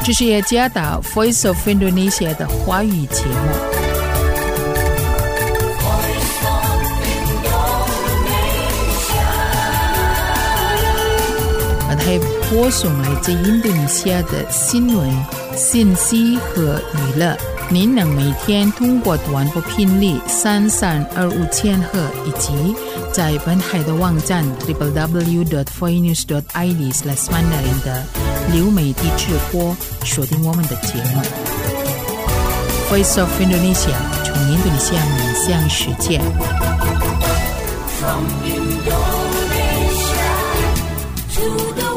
这是耶加达 Voice of Indonesia 的华语节目。还播送来自印度尼西亚的新闻、信息和娱乐。您能每天通过短波频率3325千赫以及在本海的网站 www.voinews.id/mandarin 的流媒体直播收听我们的节目。Voice of Indonesia 从印度尼西亚面向世界。From Indonesia to the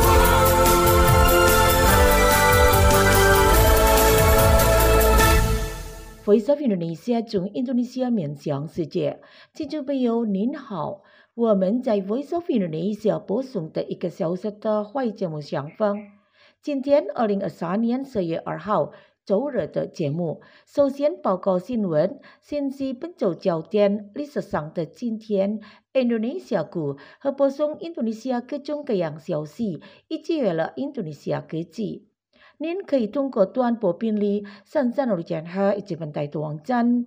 Voice of Indonesia 从印度尼西亚面向世界，听众朋友您好，我们在 Voice of Indonesia 播送的1个小时的华语节目相逢。今天2023年4月2号周日的节目，首先报告新闻，先是本周焦点，历史上的今天 Indonesia 股和播送印度尼西亚各种各样消息，以及娱乐印度尼西亚科技。您可以通过短波频率3325千赫以及本台的网站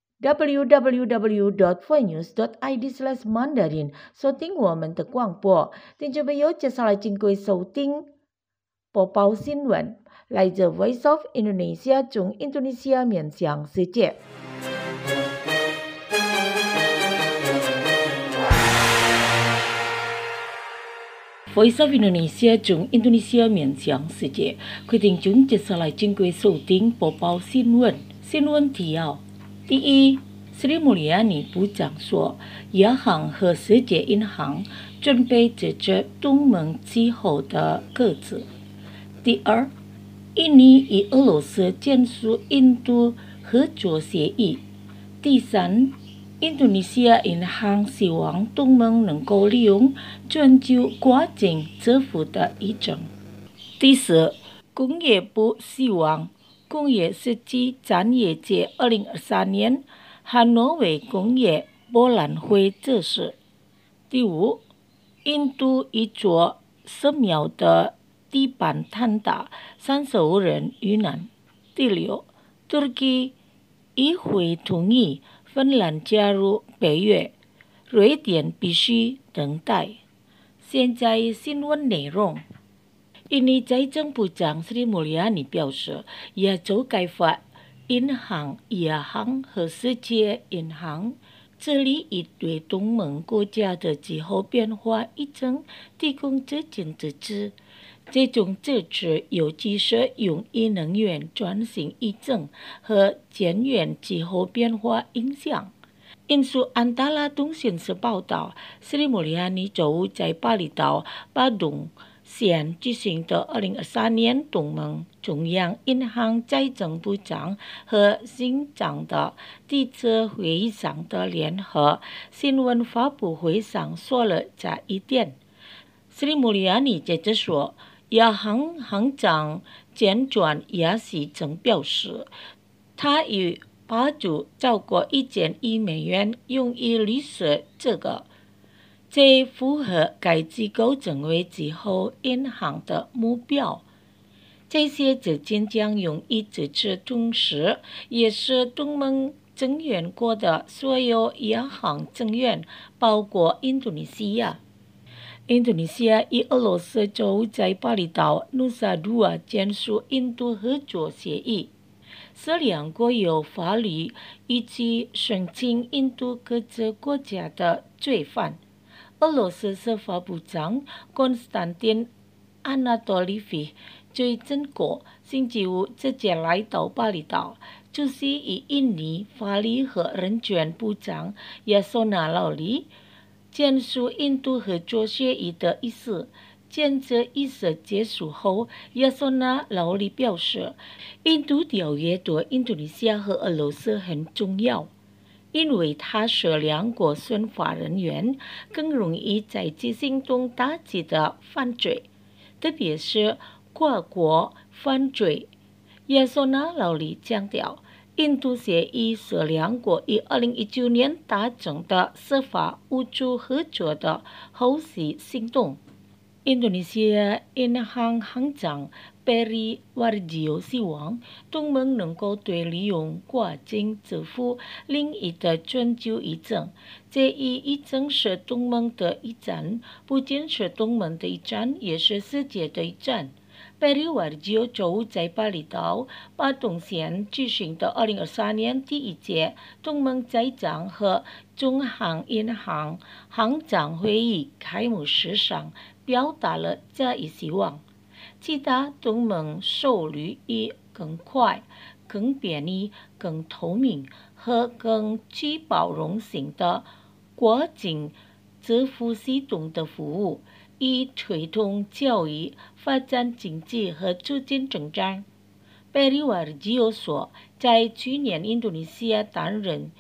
www.voinews.id/mandarin 收听我们的广播。听众朋友，接下来请各位收听播报新闻，来自 Voice of Indonesia 从印度尼西亚面向世界。Voice of Indonesia 从印度尼西亚面向世界，各位听众接下来请各位收听播报新闻。新闻提要：第一， Sri Mulyani 部长说，亚行和世界银行准备解决东盟气候的各自。第二，印尼与俄罗斯签署印度合作协议。第三，印度尼西亚银行希望东盟能够利用全球跨境支付的议程。第四，工业部希望工业设计产业节2023年汉诺威工业博览会测试。第五，印度一座寺庙的地板坍塌，35人遇难。第六，土耳其议会同意芬兰加入北约，瑞典必须等待。现在新闻内容。印尼财政部长 Sri Mulyani 表示，亚洲开发银行、亚行和世界银行致力于对东盟国家的气候变化议程提供资金支持。这种支持尤其是用于能源转型议程和减缓气候变化影响。引述安达拉通讯社报道， Sri Mulyani 周五在巴厘岛巴东县举行的2023年东盟中央银行财政部长和行长的第一次会议上的联合新闻发布会上说了这一点。 Sri Mulyani 接着说，亚行行长简转亚西曾表示，他与巴主超过1000亿美元用于绿色这个，这符合该机构成为气候银行的目标。这些资金将用于支持，同时也是东盟成员国的所有亚行成员，包括印度尼西亚。印度尼西亚与俄罗斯周在巴厘岛努萨杜瓦签署印度合作协议，这两国有法律以及申请印度各自国家的罪犯。俄罗斯司法部长 Konstantin Anatoliev 最近星期五直接来到巴厘岛，就是与印尼法律和人权部长Yasona Lawli签署印度合作协议的意思。签字仪式结束后，亚索纳劳里表示，印度条约对印度尼西亚和俄罗斯很重要，因为它是两国司法人员更容易在执行中打击的犯罪，特别是跨国犯罪。亚索纳劳里强调，印度协议是两国于2019年达成的司法互助合作的后续行动。印度尼西亚银行行长 Periwarjio 希望东盟能够对利用跨境支付领域的全球议政。这一议政是东盟的一战，不仅是东盟的一战，也是世界的一战。Periwarjio 就在巴厘岛巴东县举行的2023年第一届东盟财长和中航银行行长会议开幕式上表达了这一希望。其他东盟受理以更快、更便利、更透明和更具包容性的跨境支付系统的服务，以推动教育、发展经济和促进成长。Periwarjio 说，在去年印度尼西亚担任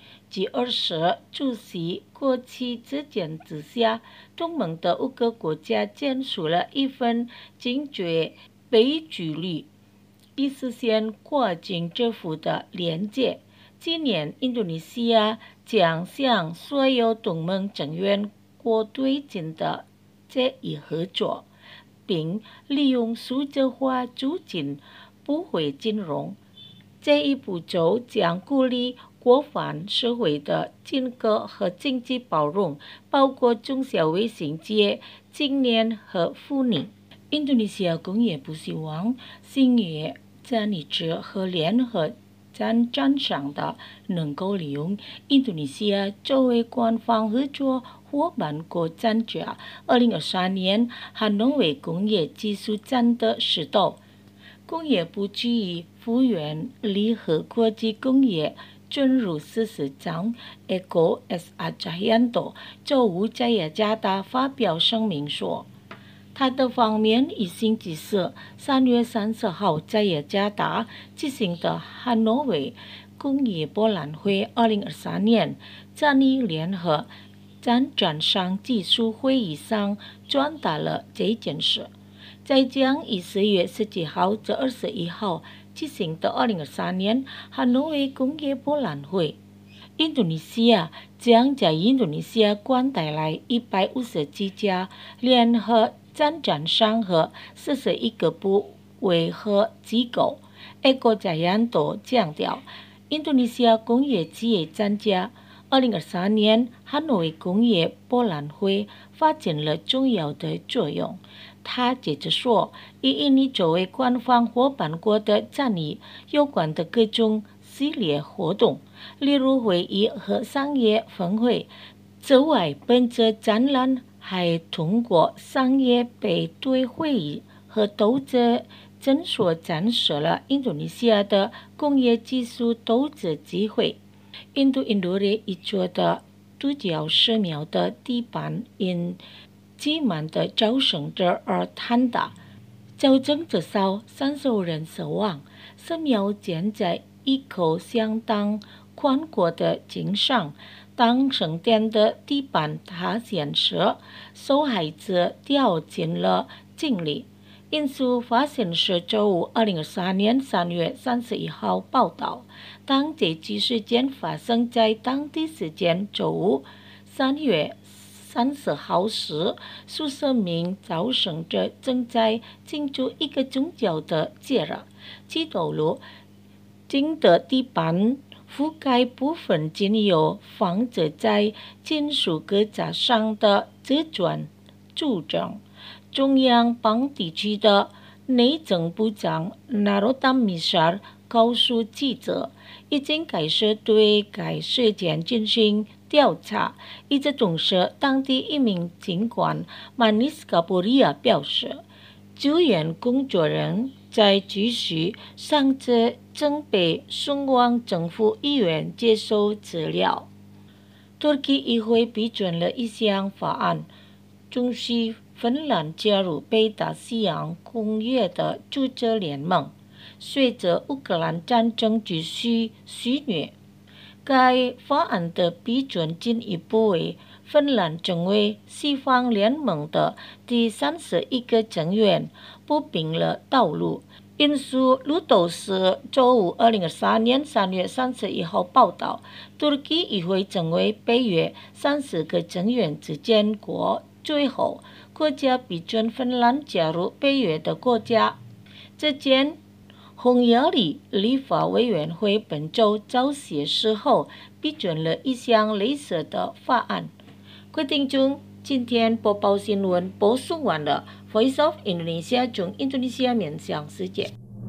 G20主席国旗之间之下，东盟的5个国家签署了一份坚决被举例，以实现跨境支付的连接。今年，印度尼西亚将向所有东盟成员国推进的这一合作，并利用数字化促进普惠金融。这一步骤将鼓励广泛社会的建构和经济包容，包括中小微型企业、青年和妇女。印度尼西亚工业部希望兴业战力者和联合战商的能够利用印度尼西亚作为官方合作伙伴国参加2023年汉诺威工业技术展的指导。工业部基于复原联合国际工业准入事实上 Eko S. Ajayanto 就在雅加达发表声明说，他的方面已经指示3月30号在雅加达举行的汉诺威工业博览会2023年战力联合战商技术会议上传达了这件事。在将于4月17号至21号举行的2023年汉诺威工业博览会，印度尼西亚将在印度尼西亚馆带来150几家联合战商和41个部委和机构。Eko Jayanto 强调，印度尼西亚工业企业参加2023年汉诺威工业博览会发挥了重要的作用。他接着说，以印尼作为官方伙伴国的战役有关的各种系列活动，例如会议和商业峰会。此外，本次展览还通过商业配对会议和投资诊所展示了印度尼西亚的工业技术投资机会。印度人一座的独角寺庙的地板因挤满的招生者而坍塌，造成至少30人死亡。寺庙建在一口相当宽阔的井上，当圣殿的地板塌陷时，受害者掉进了井里。因素发现是周五2023年3月31号报道，当这起事件发生在当地时间周五3月30号时，数十名朝圣者正在庆祝一个宗教的节日。基督徒井的地板覆盖部分仅有放置在金属格架上的瓷砖柱证。中央邦地区的内政部长 Narottam Mishra 告诉记者，已经开始对该事件进行调查。与此同时，当地一名警官 Manis Kapuria 表示，救援工作人员在继续伤者正被送往政府医院接受治疗。土耳其议会批准了一项法案，准许芬兰加入北大西洋公约的组织联盟。随着乌克兰战争继续肆虐，该法案的批准进一步为芬兰成为西方联盟的第31个成员铺平了道路。因素路透社周五2023年3月31号报道，土耳其议会成为北约30个成员之间最后国家批准芬兰加入北约的国家。 这件红雅里立法委员会本周早些时候批准了一项类似的法案，规定中今天播报新闻播送完了 Voice of Indonesia 中印度尼西亚面向世界。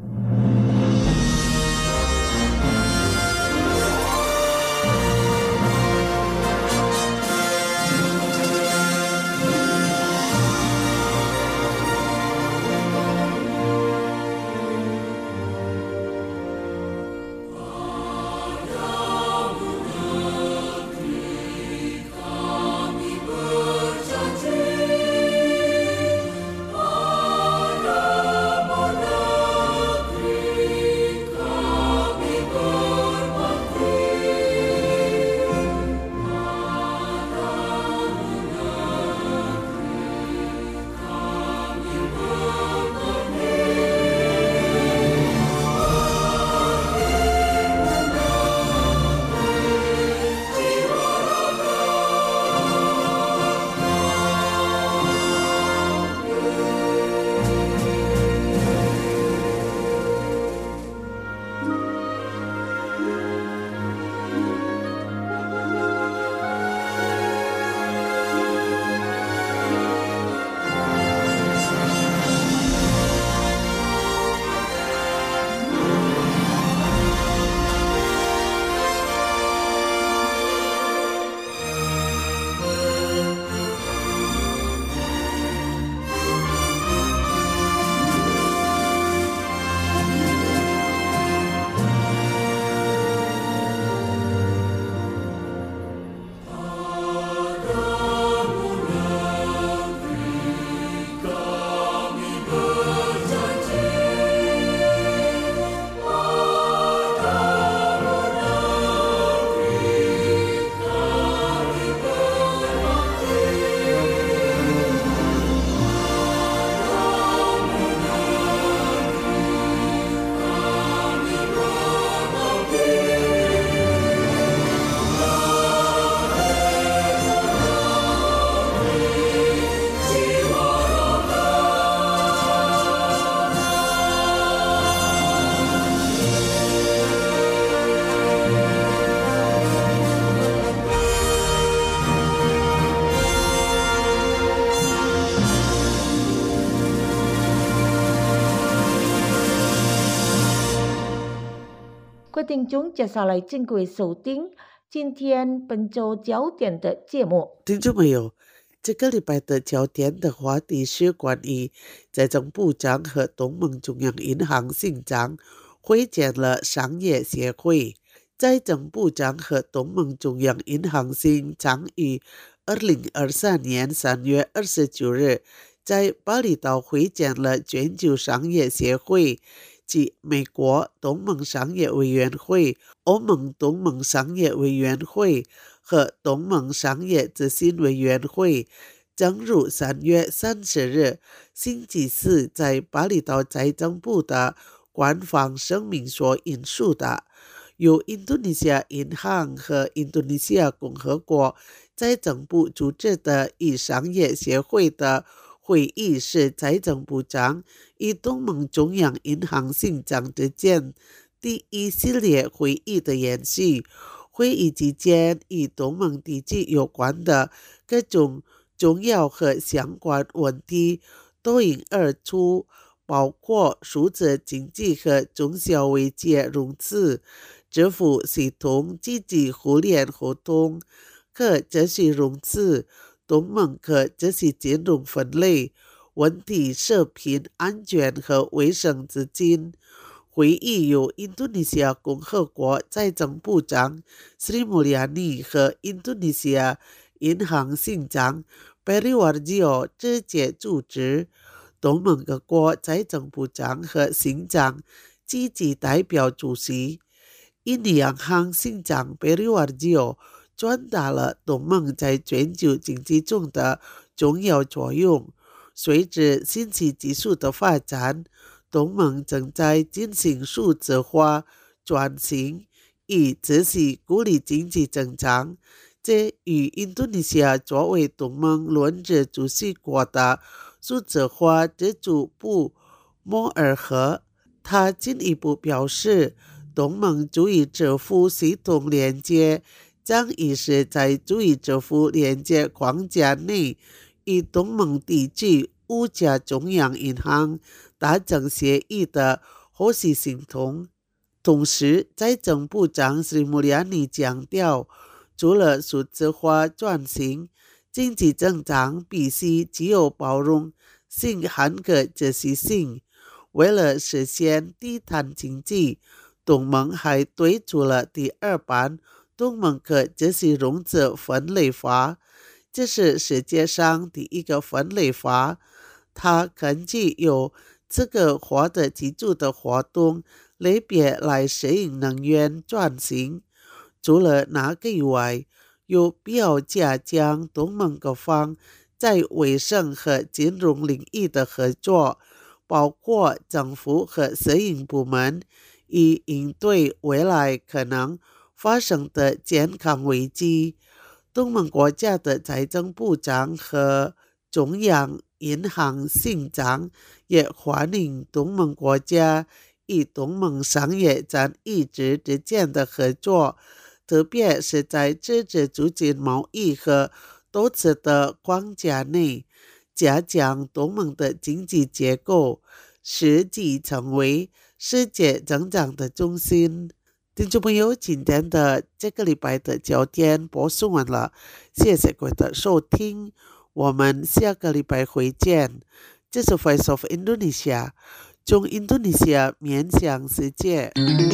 各位听众，接下来请各位收听今天本周焦点的节目。 听众朋友，这个礼拜的焦点的话题是关于财政部长和东盟中央银行行长会见了商业协会。财政部长和东盟中央银行行长于2023年3月29日在巴厘岛会见了全球商业协会及美国东盟商业委员会、欧盟东盟商业委员会和东盟商业咨询委员会。正如3月30日星期四在巴厘岛财政部的官方声明所引述的，由印度尼西亚银行和印度尼西亚共和国财政部组织的与商业协会的会议是财政部长与东盟中央银行行长之间第一系列会议的延续。会议期间与东盟地区有关的各种重要和相关问题脱颖而出，包括数字经济和中小微企融资、支付系统积极互联互通、可持续融资、东盟可持续金融分类、问题食品安全和卫生资金。会议由印度尼西亚共和国财政部长 Sri Mulyani 和印度尼西亚银行行长 Periwarjio 直接主持，东盟各国财政部长和行长积极代表主席。印尼央行行长 Periwarjio 传达了东盟在全球经济中的重要作用。随着信息技术的发展，东盟正在进行数字化转型，以持续鼓励经济增长。这与印度尼西亚作为东盟轮值主席国的数字化资助不谋而合。 他进一步表示，东盟主义支付系统连接将以是在主义支付连接框架内与东盟地区5家中央银行达成协议的核心行动。同时，财政部长Sri Mulyani强调，除了数字化转型，经济增长必须具有包容性和可持续性。为了实现低碳经济，东盟还推出了第2版东盟可持续融资分类法，这是世界上第一个分类法。它根据有资格获得资助的活动类别来适应能源转型。除了那个以外，有必要加强东盟各方在卫生和金融领域的合作，包括政府和私营部门，以应对未来可能发生的健康危机。东盟国家的财政部长和中央银行行长也欢迎东盟国家与东盟商业占一致之间的合作，特别是在自治促进贸易和投资的框架内，加强东盟的经济结构，使其成为世界增长的中心。听众朋友，今天的这个礼拜的焦点播送完了，谢谢各位的收听，我们下个礼拜会见。这是 Voice of Indonesia， 从印度尼西亚面向世界。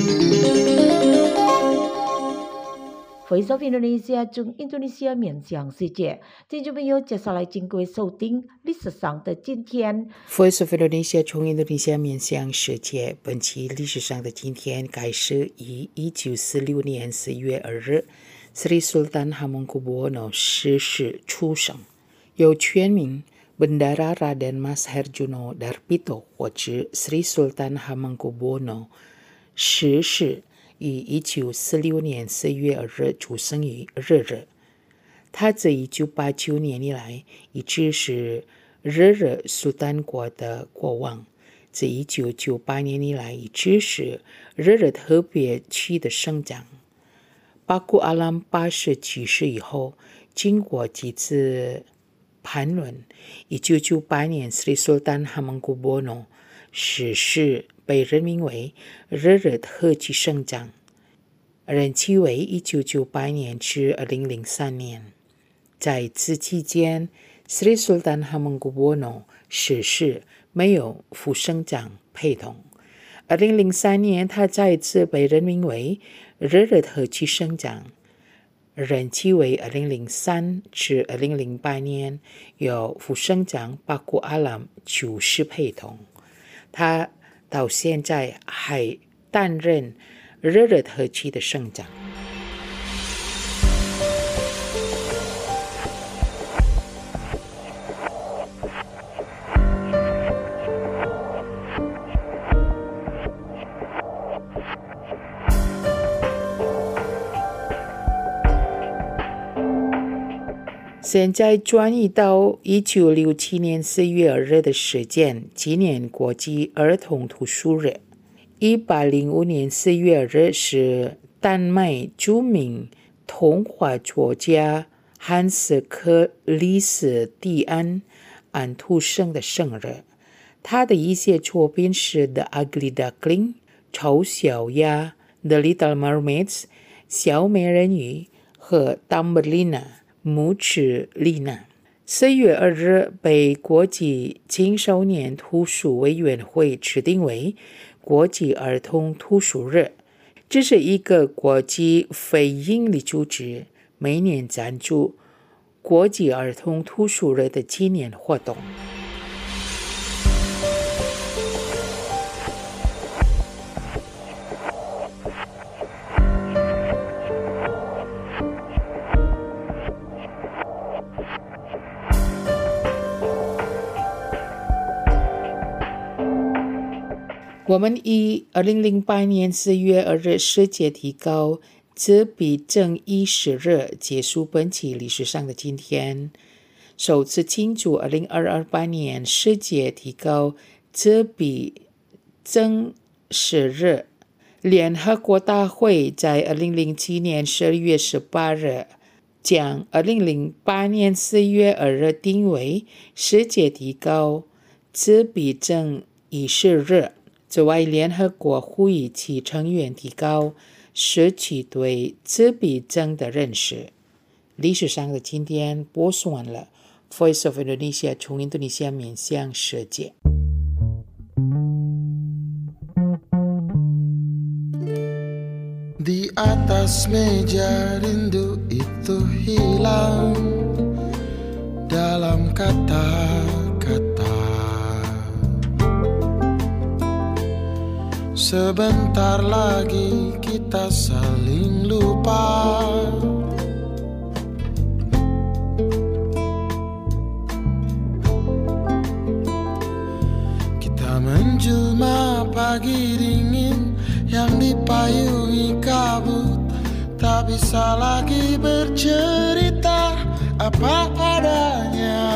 Voice of Indonesia 从印度尼西亚面向世界，听众朋友，接下来经过收听历史上的今天。 Voice of Indonesia 从印度尼西亚面向世界，本期历史上的今天开始于1946年4月2日，Sri Sultan Hamengkubuwono逝世出生，由全名Bendara Raden Mas Herjuno Darpito 或之 Sri Sultan Hamengkubuwono 逝世于1946年4月2日出生于日日。他自1989年以来一直是日日苏丹国的国王，自1998年以来一直是日日特别区的省长。巴古阿拉姆87世以后，经过几次盘论，1998年 Sri Sultan Hamengkubuwono 逝世，被任命为日日特区省长，任期为1998年至2003年。在此期间 Sri Sultan Hamengkubuwono 逝世，没有副省长陪同。2003年，他再次被任命为日日特区省长，任期为2003至2008年，由副省长巴古阿拉姆主持陪同。他到现在还担任日日特区的省长。现在转移到1967年4月2日的时间，纪念国际儿童图书日。1805年4月2日是丹麦著名童话作家汉斯·克里斯蒂安安徒生的生日。他的一些作品是《The Ugly Duckling》、《丑小鸭》、《The Little Mermaids》、《小美人鱼》和《Thumbelina》拇指丽娜。4月2日被国际青少年图书委员会指定为国际儿童图书日。这是一个国际非营利组织，每年赞助国际儿童图书日的纪念活动。我们以2008年4月2日世界提高自闭症意识日结束本期历史上的今天，首次庆祝2028年世界提高自闭症 10日，联合国大会在2007年12月18日将2008年4月2日定为世界提高自闭症意识日。此外，联合国呼吁其成员提高社区对自闭症的认识。历史上的今天播送完了。Voice of Indonesia 从印度尼西亚面向世界。 Di atas meja rindu itu hilang dalam kata-kata. Sebentar lagi kita saling lupa. Kita menjelma pagi dingin yang dipayungi kabut, tak bisa lagi bercerita apa adanya.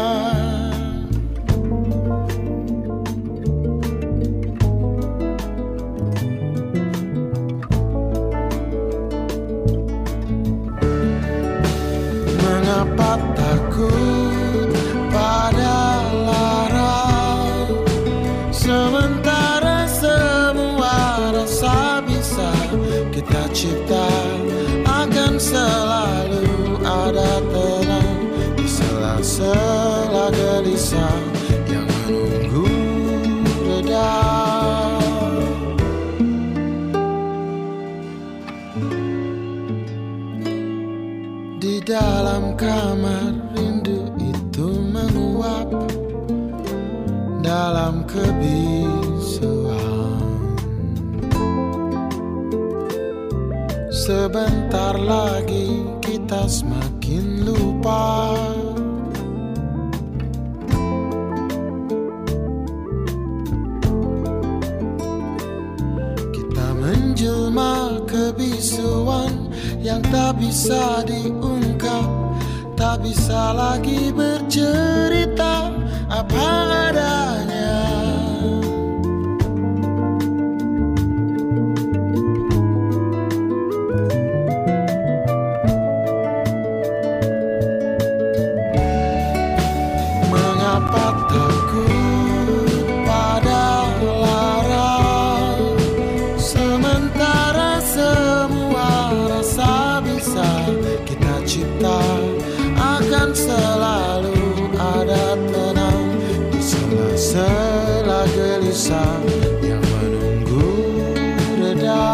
Mengapa takut pada lara, sementara semua rasa bisa kita cipta, akan selalu ada tenang di sela-sela gelisah yang menunggu reda. Di dalam kamar rindu itu menguap dalam kebisuan. Sebentar lagi kita semakin lupa. Kita menjelma kebisuan yang tak bisa diungkap, tak bisa lagi bercerita apa adanya. Mengapa takut pada lara, sementara semua rasa bisa kita cipta, akan selalu ada tenang di sela-sela gelisah yang menunggu reda.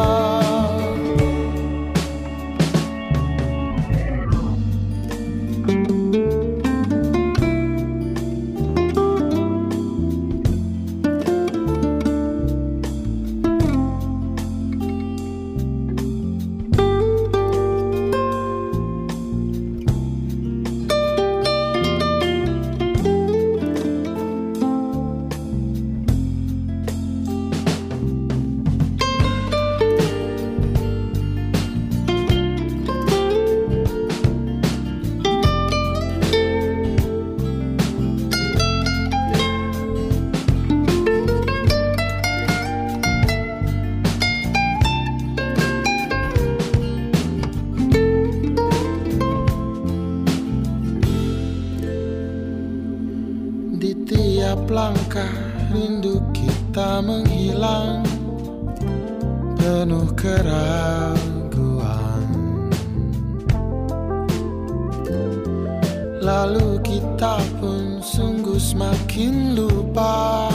Di tiap langkah rindu kita menghilang, penuh keraguan. Lalu kita pun sungguh semakin lupa.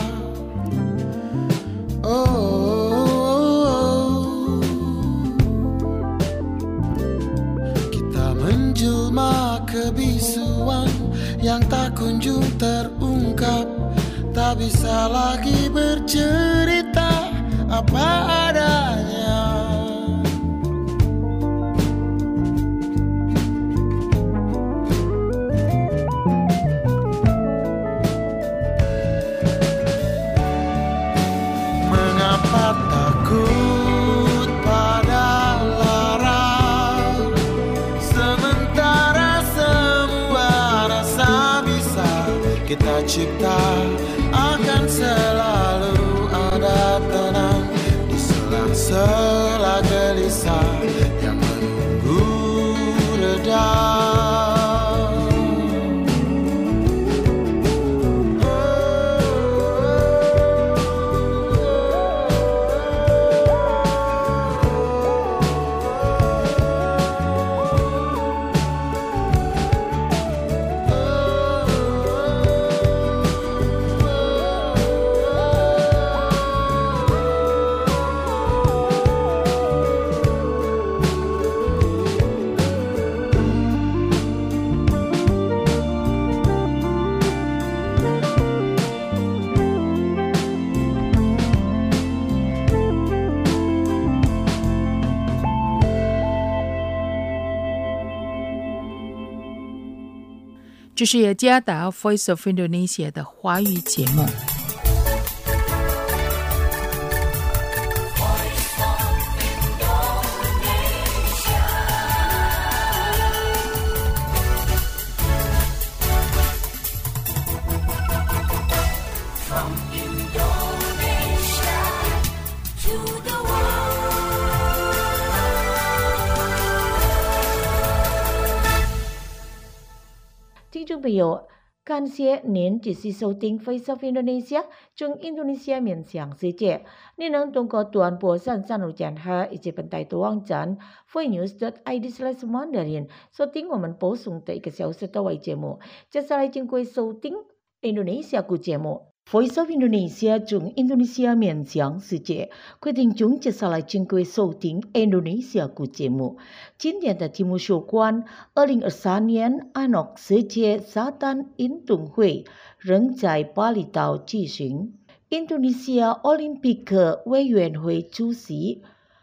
Kita menjelma kebisuan yang tak kunjung terungkap, tak bisa lagi bercerita apa adanya. Mengapa takut pada lara, sementara semua rasa bisa kita cipta, akan selalu ada tenang sedang. 这是雅加达 Voice of Indonesia 的华语节目。 听众朋友，感谢您继续收听 Voice of Indonesia 中印度尼西亚面向世界。您能通过短波33 5赫以及本台的网站 voinews.id/Mandarin 收听我们播送的1个小时的外节目。接下来经过收听印度尼西亚古节目。Voice of Indonesia 中印度尼西亚面向世界，规定中接下来经过收听印度尼西亚古节目。今天的题目有关2023年Anak世界沙滩运动会仍在巴厘岛举行。印度尼西亚奥林匹克委员会主席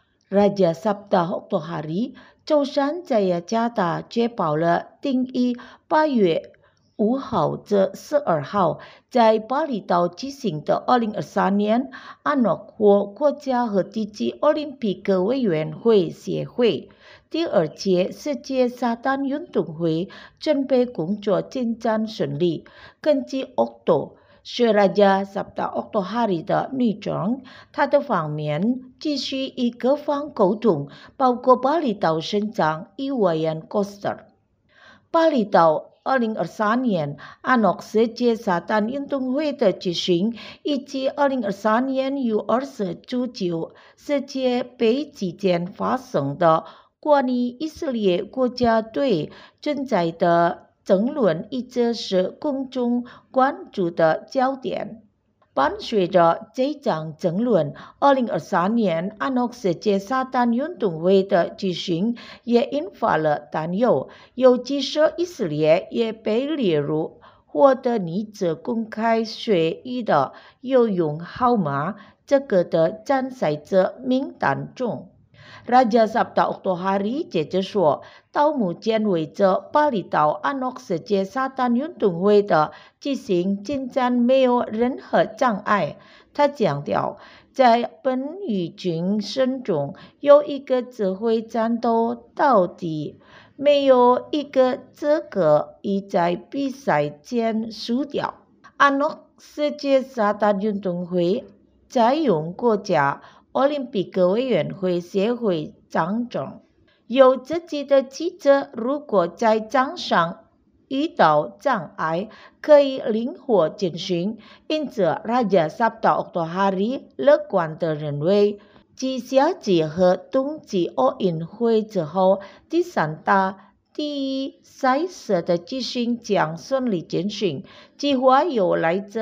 Raja Sabta Oktohari 周三在雅加达接报了定于8月5号至12号在巴厘岛举行的2023年Anak或国家和地区奥林匹克委员会协会第2届世界沙滩运动会准备工作进展顺利。根据 Okto 是 Raja Sabta Oktohari 的女长，她的方面继续与各方沟通，包括巴厘岛省长Iwayan Koster。巴厘岛2023年Anak世界沙滩运动会的举行，以及2023年U20足球世界杯期间发生的关于以色列国家队存在的争论一直是公众关注的焦点。伴随着这场争论，2023年Anak世界沙滩运动会的举行也引发了担忧，尤其是以色列也被列入获得女子公开学历的游泳号码这个的参赛者名单中。Raja Sabta Oktohari 接着说，到目前为止，巴厘岛Anak世界沙滩运动会的举行进展没有任何障碍。他强调，在本羽军胜中有一个指挥战斗到底，没有一个资格已在比赛前输掉。Anak世界沙滩运动会采用国家奥林匹克委员会协会章程，有自己的机制，如果在场上遇到障碍，可以灵活进行。因此 Raja Sabta Oktohari 乐观地认为，继夏季和冬季奥运会之后，第3大第一赛事的举行将顺利进行，计划有来自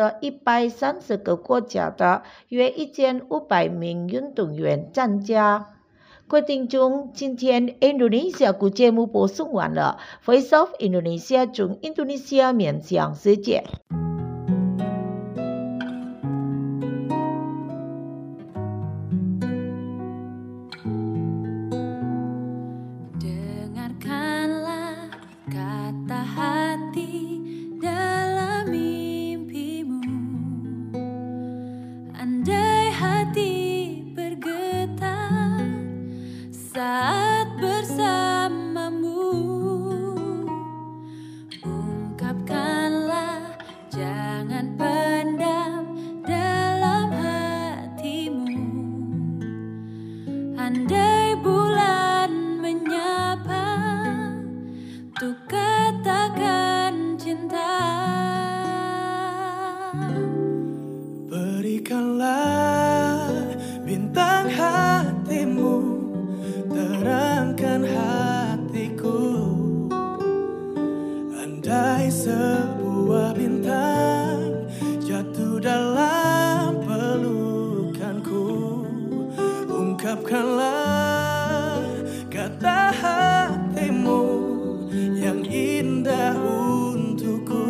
130个国家的约1500名运动员参加。各位听众，今天印度尼西亚古节目播送完了。Voice of Indonesia 中印度尼西亚面向世界。 Ungkapkanlah sebuah bintang jatuh dalam pelukanku. Ungkapkanlah kata hatimu yang indah untukku.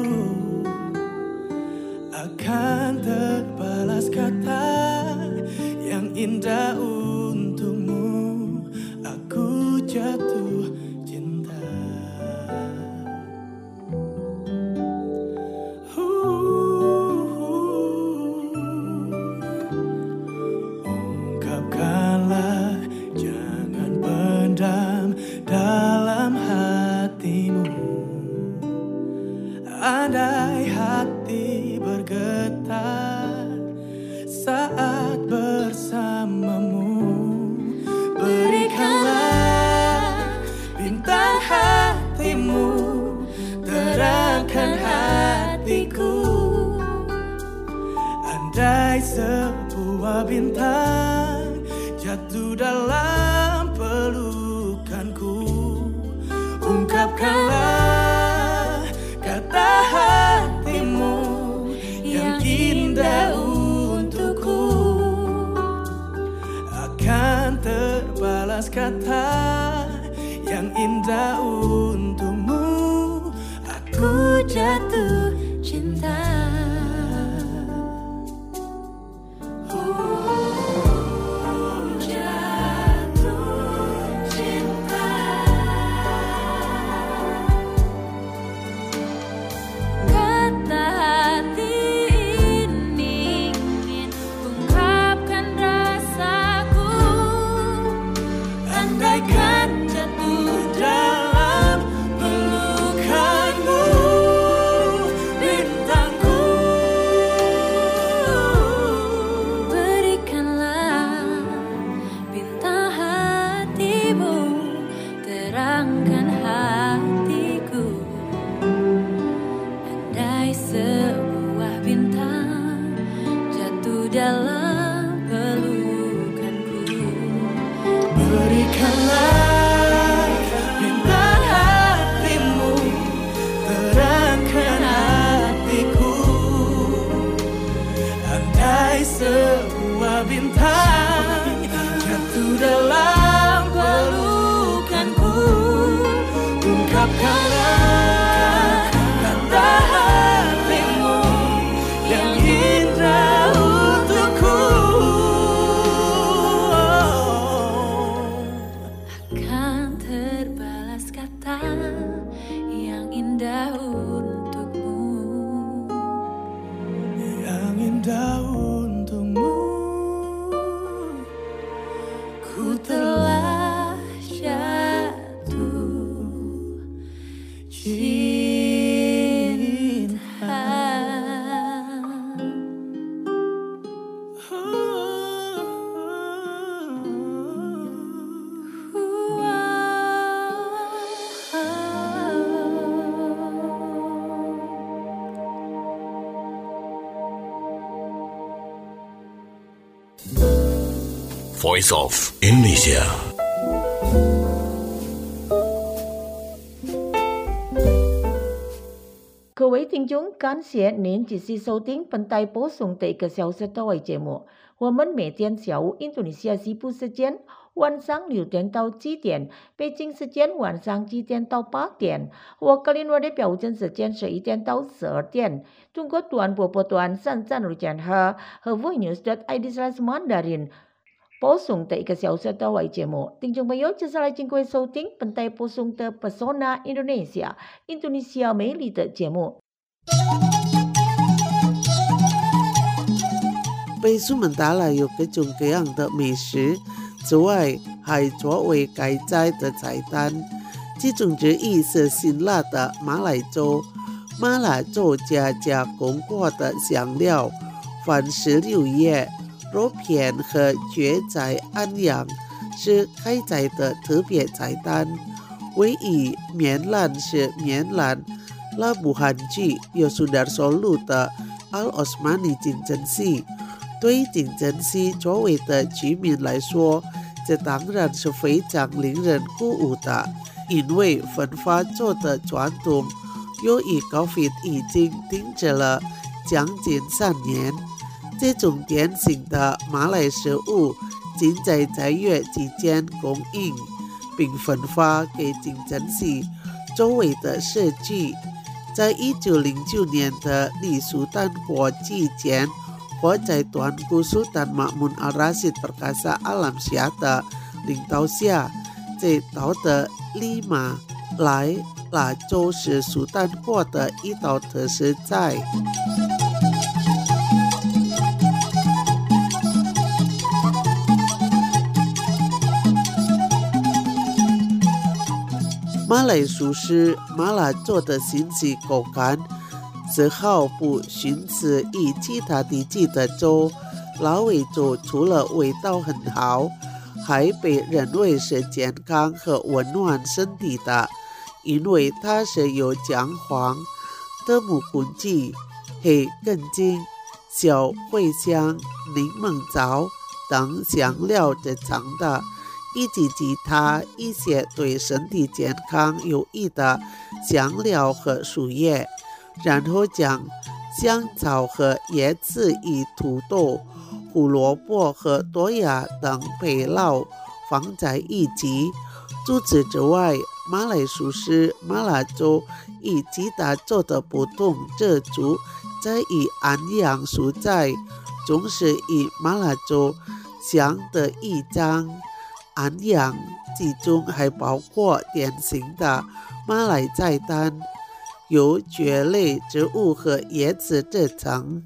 Akan terbalas kata yang indah untukmu. Aku jatuh cinta. Ungkapkanlah, jangan pendam dalam hatimu. Andai hati bergetar saat bersamamu, berikanlah bintang hatimu, terangkan hatiku. Andai sebuah bintang jatuh dalam pelukanku, ungkapkanlah kata hatimu yang indah untukku. Akan terbalas kata yang indah untukmu. Aku jatuh cinta. Sebuah bintang jatuh dalam pelukanku, ungkapkanlah kata hatimu yang indah untukku. Akan terbalas kata yang indah untukmu, yang indah untukmu. Ku telah jatuh cinta. Voice of Indonesia. 各位听众，感谢您继续收听本台播送的1个小时的节目。我们每天下午印度尼西亚西部时间晚上6点到7点，北京时间晚上7点到8点，我格林威的标准时间11点到12点。中国短波波段33.2赫和 voinews.id/Mandarin。播送的1个小时的节目，听众朋友，接下来请各位收听本台播送的 Pesona Indonesia， 印度尼西亚美丽的节目。 被苏门答腊有各种各样的美食，此外还作为该斋的菜单，其中之一是辛辣的马来粥。马来粥加工过的香料、番石榴叶、肉片和蕨菜安阳是开斋的特别菜单。唯一棉兰是棉兰拉布汉剧有Sudarsono的 Al-Osmani 金针戏。对金针戏周围的居民来说，这当然是非常令人鼓舞的，因为分发做的传统由于 COVID 已经停止了将近3年，这种典型的马来食物仅在月期间供应，并分发给金针溪周围的社区。在1909年的里苏丹国期间，或在短古苏丹马mun al-Rashid Perkasa Alam Syah 的领导下，这道的利马来拉州是苏丹国的一道特色菜。马来熟食麻辣做的新奇口感是毫不逊色于其他地区的粥。老味粥除了味道很好，还被认为是健康和温暖身体的，因为它是由姜黄、德木根茎、黑根茎、小茴香、柠檬枣等香料制成的，以及其他一些对身体健康有益的香料和树叶，然后将香草和椰子与土豆、胡萝卜和多芽等配料放在一起。除此之外，马来熟食麻辣粥与其他粥的不同之处在于安阳蔬菜，总是以麻辣粥相得益彰。安阳其中还包括典型的马来菜单，由蕨类植物和椰子制成。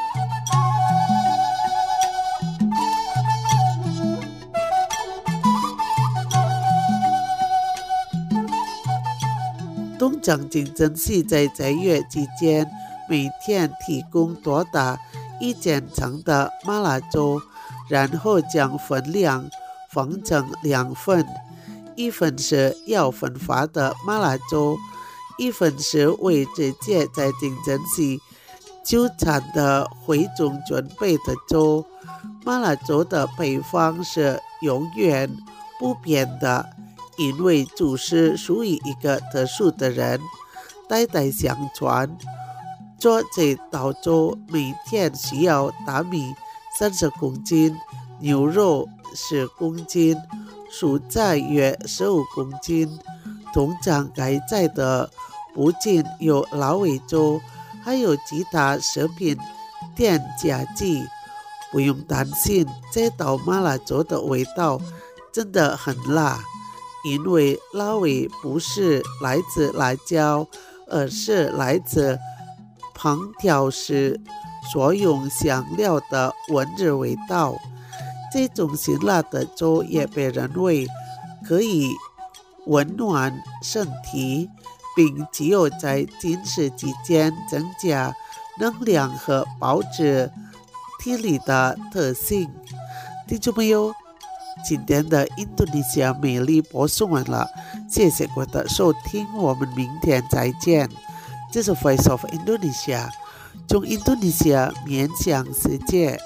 东江金针溪在月期间每天提供多达1000层的麻辣粥，然后将分量分成2份，一份是要分发的麻辣粥，一份是为直接在金针溪就餐的会众准备的粥。麻辣粥的配方是永远不变的，因为主食属于一个特殊的人，代代相传。做这道粥每天需要大米30公斤，牛肉10公斤，蔬菜约15公斤。通常该菜的不仅有老味粥，还有其他食品添加剂。不用担心，这道麻辣粥的味道真的很辣，因为辣味不是来自辣椒，而是来自烹调时所用香料的温热味道。这种辛辣的粥也被认为可以温暖身体，并只有在进食期间增加能量和保持体力的特性。听众朋友，今天的印度尼西亚美丽播送完了，谢谢各位的收听，我们明天再见。这是 Voice of Indonesia， 从印度尼西亚面向世界。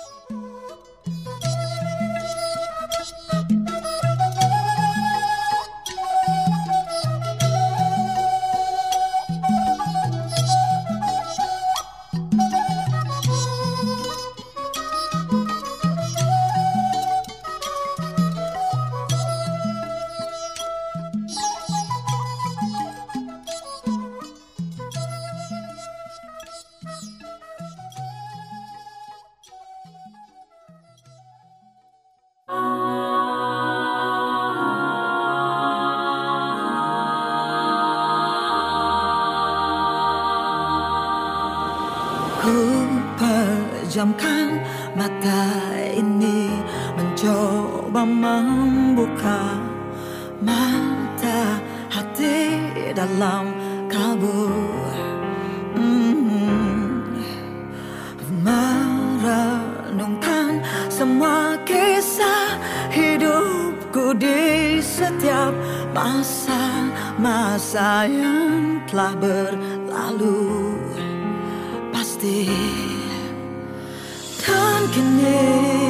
Ku pejamkan mata ini, mencoba membuka mata hati dalam kabut. Merenungkan semua kisah hidupku di setiap masa-masa yang telah berlalu. Dan kini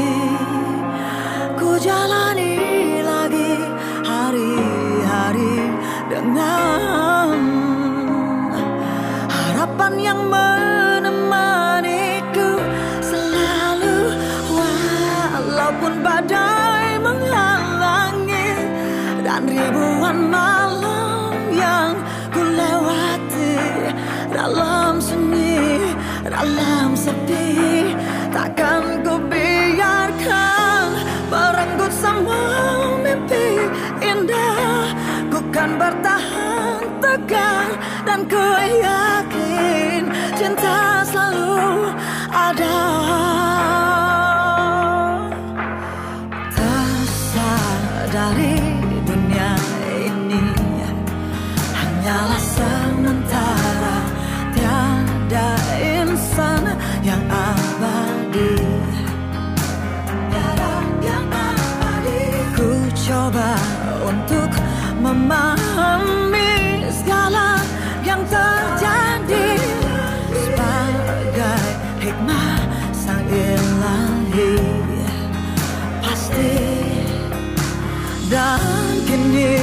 ku jalani lagi hari-hari dengan harapan yang menemaniku selalu, walaupun badai menghalangi dan ribuan malam yang ku lewati dalam sunyi, dalam sepi, takkan ku biarkan merenggut semua mimpi indah. Ku kan bertahan tegar dan ku yakin cinta selalu ada. Tersadari dunia ini hanyalah sementara, tiada insan yang abadi. Ku coba untuk memahami segala yang terjadi sebagai hikmah sang ilahi pasti. Dan kini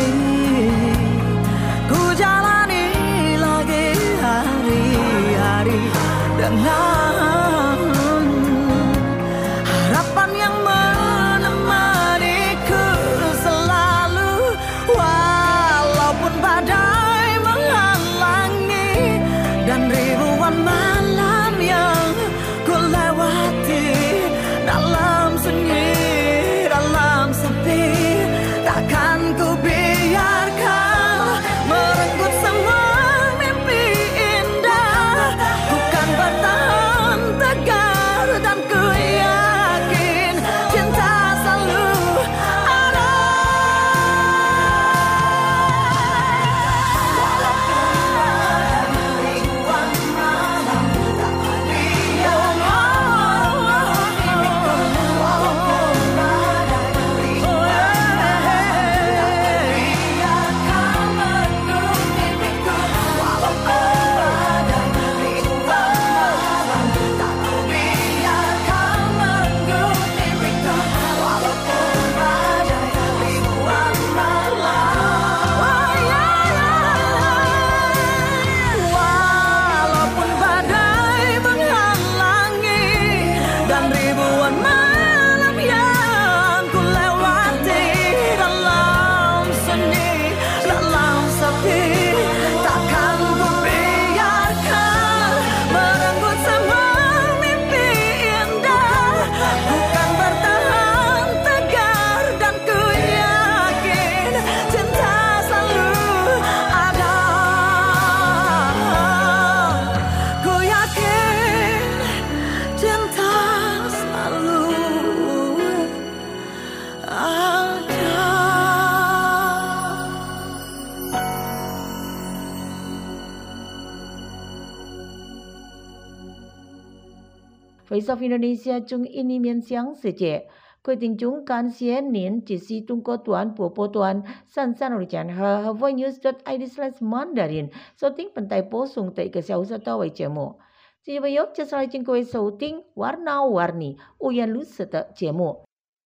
ku jalani lagi hari-hari dengan harapan yang menemaniku selalu, walaupun badai menghalangi dan ribuan malam yang ku lewati dalam sunyi, dalam sepi, takkan ku biarkan merenggut semua mimpi indah. Bukan bertahan tegar dan ku yakin cinta selalu ada. Ribuan malam tak diam, walaupun badai biarkan merenggut mimpiku, walaupun badai ribuan malam tak biarkan merenggut mimpiku, walaupun badai ribuan malam, walaupun badai menghalangi dan ribuan malam yang ku lewati dalam sunyi, dalam sepi, takkan ku biarkan merenggut semua mimpi indah. Bukan bertahan tegar dan ku yakin cinta selalu ada. Ku yakin cinta selalu ada. Voice of Indonesia 中印尼面向世界，规定中感谢您支持中国团播报团三三六讲和 havoinews.id/mandarin 收听本台播送的1个小时到位节目。接下来接下来请各位收听 Warna-Warni 五颜六色的节目。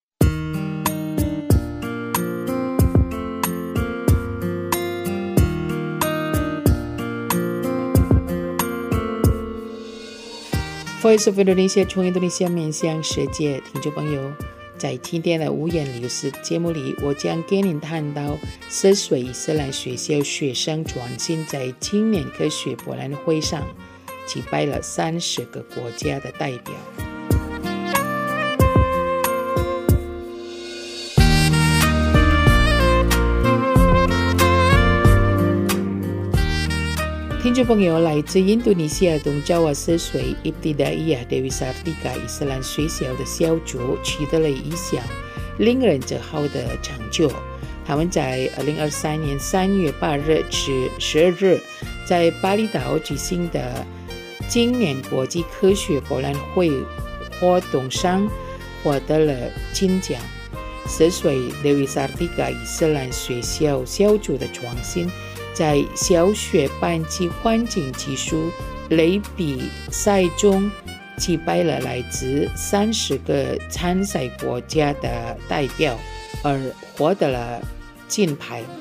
Voice of Indonesia 从印度尼西亚面向世界，听众朋友，在今天的五颜六色节目里，我将给您谈到10岁伊斯兰学校学生专心在青年科学博览会上击败了30个国家的代表。听众朋友，来自印度尼西亚东爪哇10岁 Ibtidaiyah Dewi Sartika 伊斯兰学校的小组取得了一项令人自豪的成就。他们在2023年3月8日至12日在巴厘岛举行的今年国际科学博览会活动上获得了金奖。10岁 Dewi Sartika 伊斯兰学校小组的创新，在小学班级环境技术类比赛中击败了来自30个参赛国家的代表，而获得了金牌。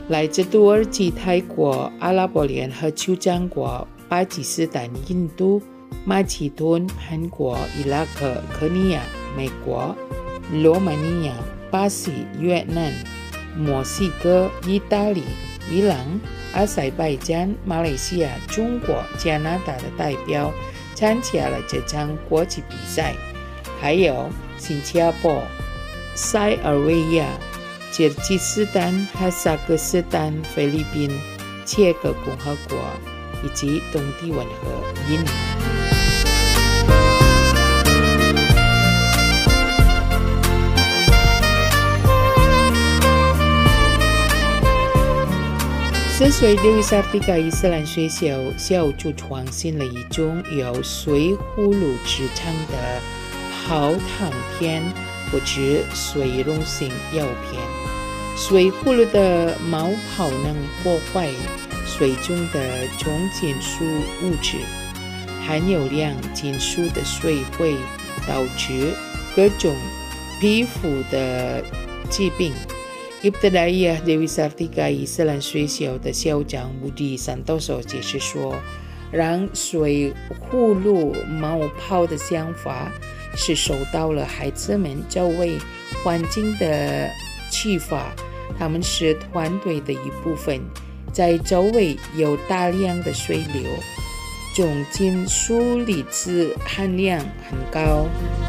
来自土耳其、泰国、阿拉伯联合酋长国、巴基斯坦、印度、马其顿、韩国、伊拉克、科尼亚、美国、罗马尼亚、巴西、越南、墨西哥、意大利、伊朗、阿塞拜疆、马来西亚、中国、加拿大的代表参加了这场国际比赛，还有新加坡、塞尔维亚、吉尔吉斯丹、哈萨克斯坦、菲律宾、切克共和国以及东帝汶和印尼。4岁的维萨蒂卡伊斯兰学校小组创新了一种由水葫芦制成的泡汤片或者水溶性药片。水葫芦的冒泡能破坏水中的重金属物质，含有量金属的水会导致各种皮肤的疾病。Ibtidaiyah Dewi Sartika 伊斯兰学校的校长Budi Santoso 解释说，让水葫芦冒泡的想法是受到了孩子们周围环境的启发，他们是团队的一部分，在周围有大量的水流，重金属离子含量很高。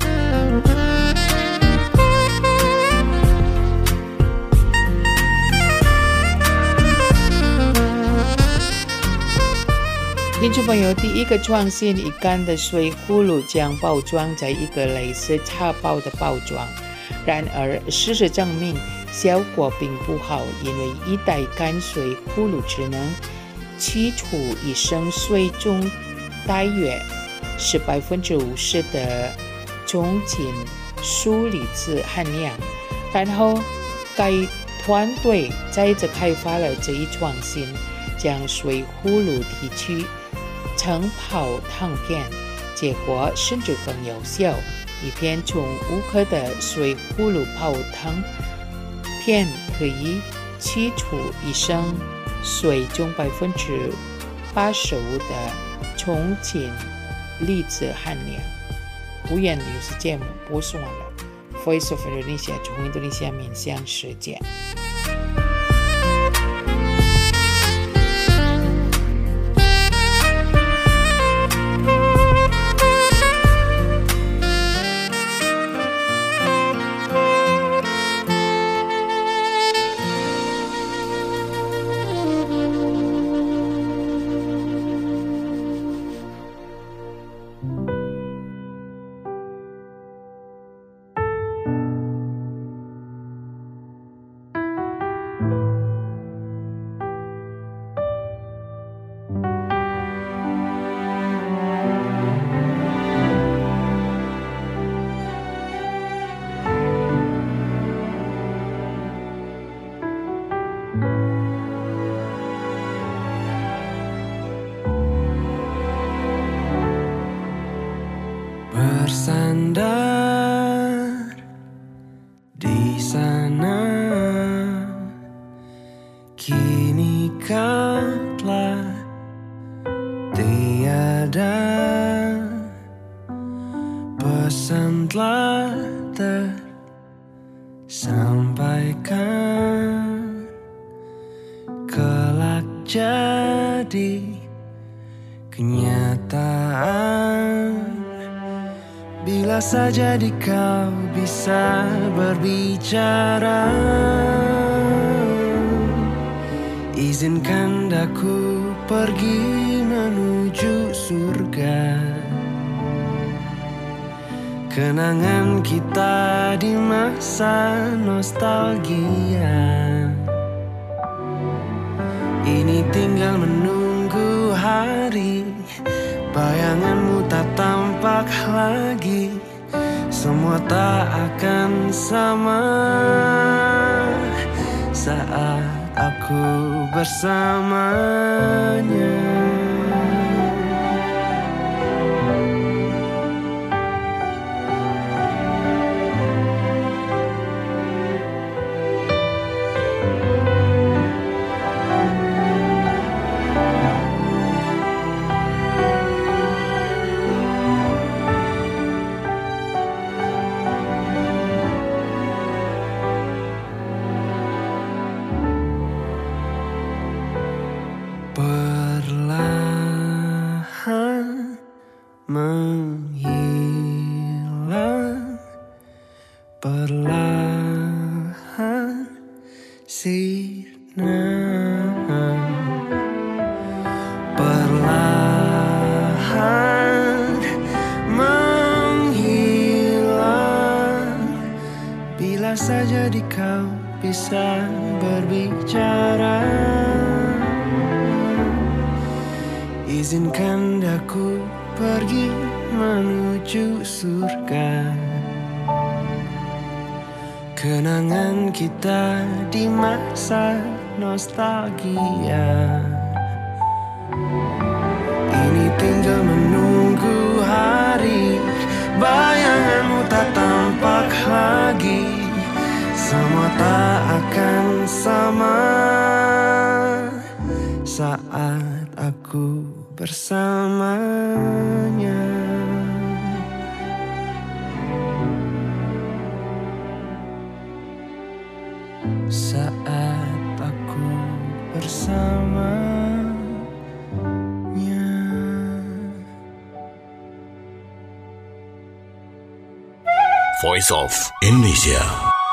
听众朋友，第一个创新一干的水葫芦将包装在一个类似茶包的包装，然而事实证明效果并不好，因为一袋干水葫芦只能去除一升水中大约是50%的重金属离子含量。然后该团队再次开发了这一创新，将水葫芦提取成泡汤片，结果甚至更有效。一片重5克的水葫芦泡汤片可以去除一升水中85%的重金离子含量。无言的有时节目播送完了。Voice of Indonesia 从印度尼西亚面向世界。 Bersandar di sana, kini kau telah tiada, pesan telah tersampaikan, kelak jadi kenyataan. Bila saja di kau bisa berbicara, izinkan aku pergi menuju surga. Kenangan kita di masa nostalgia, ini tinggal menunggu hari bayanganmu tak tampak lagi, semua tak akan sama saat aku bersamanya. saja di kau bisa berbicara. Izinkan aku pergi menuju surga. Kenangan kita di masa nostalgia. Ini tinggal menunggu hari bayanganmu tak tampak lagi. Semua tak akan sama saat aku bersamanya. Saat aku bersamanya. Voice of Indonesia.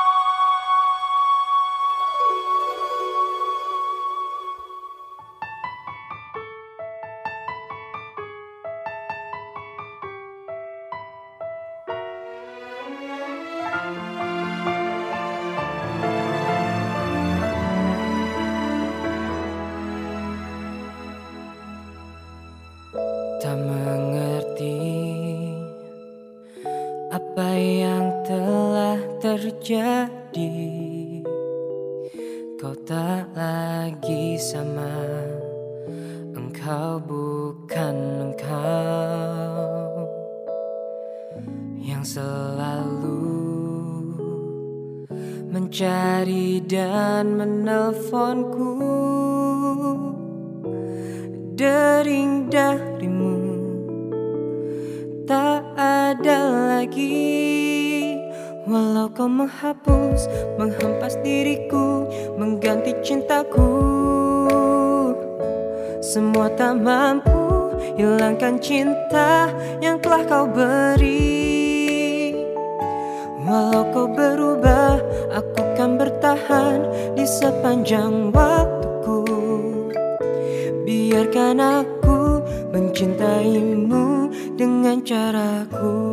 Tak mengerti apa yang telah terjadi. Kau tak lagi sama. Engkau bukan engkau yang selalu mencari dan menelponku. Dering darimu tak ada lagi. Walau kau menghapus, menghempas diriku, mengganti cintaku. Semua tak mampu hilangkan cinta yang telah kau beri. Walau kau berubah, aku kan bertahan di sepanjang waktuku. Biarkan aku mencintaimu dengan caraku.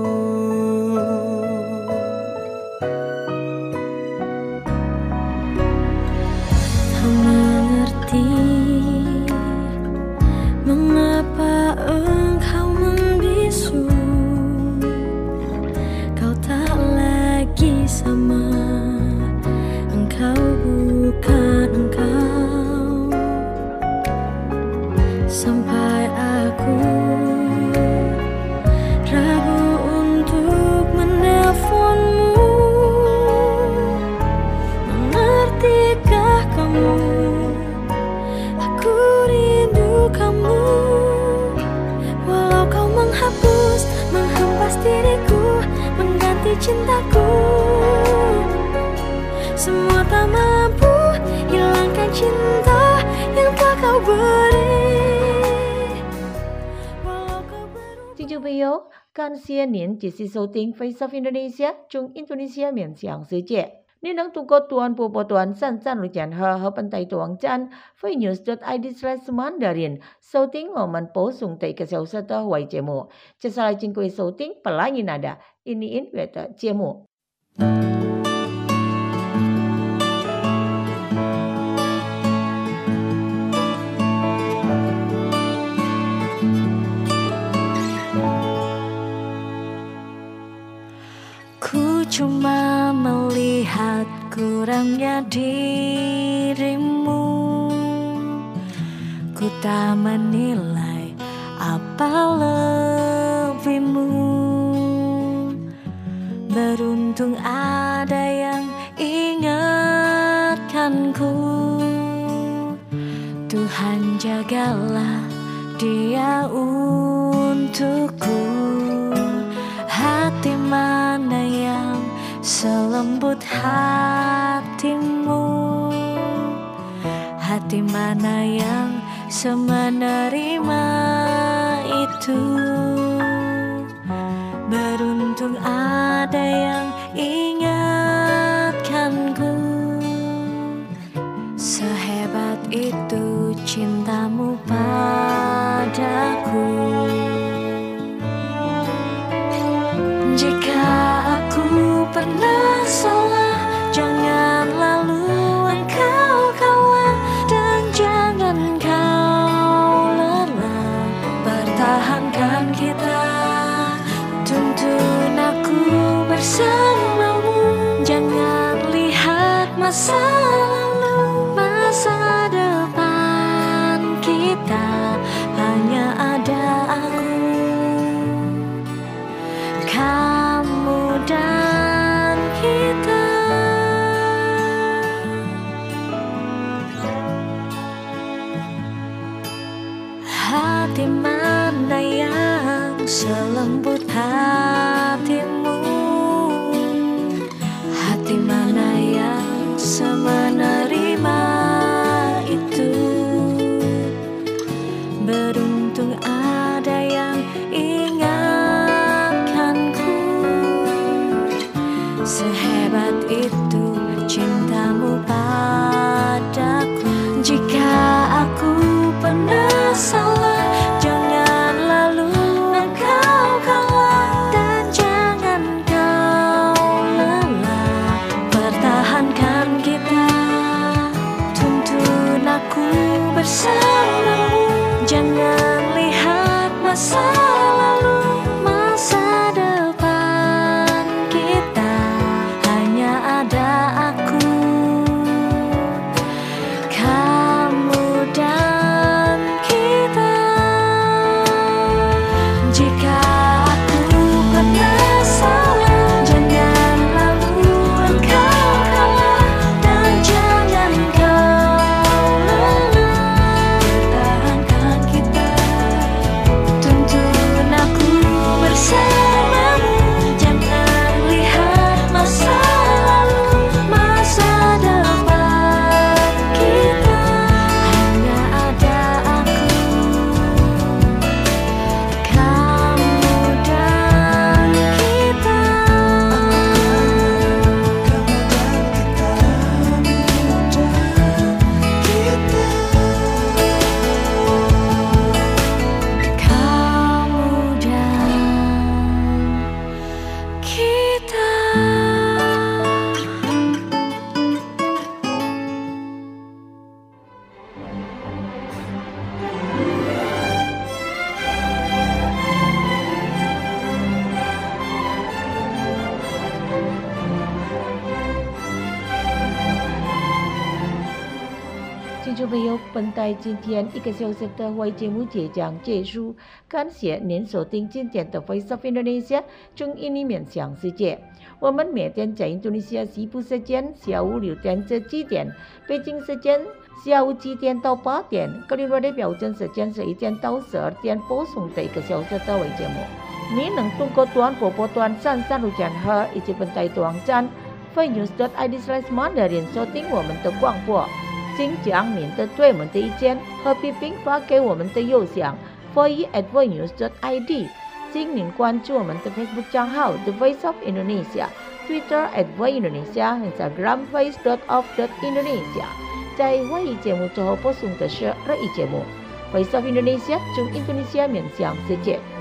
Tak mengerti mengapa engkau membisu. Kau tak lagi sama. Engkau bukan engkau. Sampai aku ragu untuk menelponmu. Mengertikah kamu? Aku rindu kamu. Walau kau menghapus, menghempas diriku, mengganti cintaku. Semua tak mampu hilangkan cinta yang telah kau beri. 听众朋友，感谢您继续收听 Voice of Indonesia 从印度尼西亚面向世界。您能通过短波波段3站路线和本地网站 voinews.id/Mandarin 收听我们播送的1个小时的华语节目。接下来请各位收听Pelangi Nada ini音乐的节目。 Ku cuma melihat kurangnya dirimu. Ku tak menilai apa lebihmu. Beruntung ada yang ingatkanku. Tuhan jagalah dia untukku. Hati mana yang selembut hatimu? Hati mana yang semenerima itu? Beruntung ada yang ingatkanku. Sehebat itu cintamu padaku. Jika aku pernah salah masa lalu, masa depan kita hanya ada aku, kamu dan kita. Hati mana yang selembut hatimu? Hati mana yang semenerima itu? Beruntung ada yang ingatkanku. Sehebat itu cintamu padaku. Jika aku pernah salah, jangan lalu engkau kalah, dan jangan kau lelah. Pertahankan kita, tuntun aku bersamamu. Jangan lihat masa lalu, masa depan kita hanya ada aku, kamu dan kita. Jika aku pernah salah, jangan lalu engkau kalah, dan jangan kau lelah. Pertahankan kita, tuntun aku bersamamu. Jangan lihat masa lalu, masa depan kita hanya ada aku, kamu dan kita. Kamu dan kita. 听众朋友，本台今天1个小时的华语节目即将结束，感谢您收听今天的 Voice of Indonesia 中印尼面向世界。我们每天在印度尼西亚西部时间下午6点至7点，北京时间下午7点到8点，格林威治标准时间11点到12点播送的1个小时的华语节目。您能通过短波波段33.2赫以及本台的网站 voicenews.id/mandarin 收听我们的广播。请将您的对我们的意见和批评发给我们的邮箱 foi@voicenews.id。请您关注我们的 Facebook 账号 The Voice of Indonesia、Twitter @voindonesia、Instagram voice.of.indonesia。在华语节目最后播送的是日语节目 Voice of Indonesia 中印度尼西亚面向世界。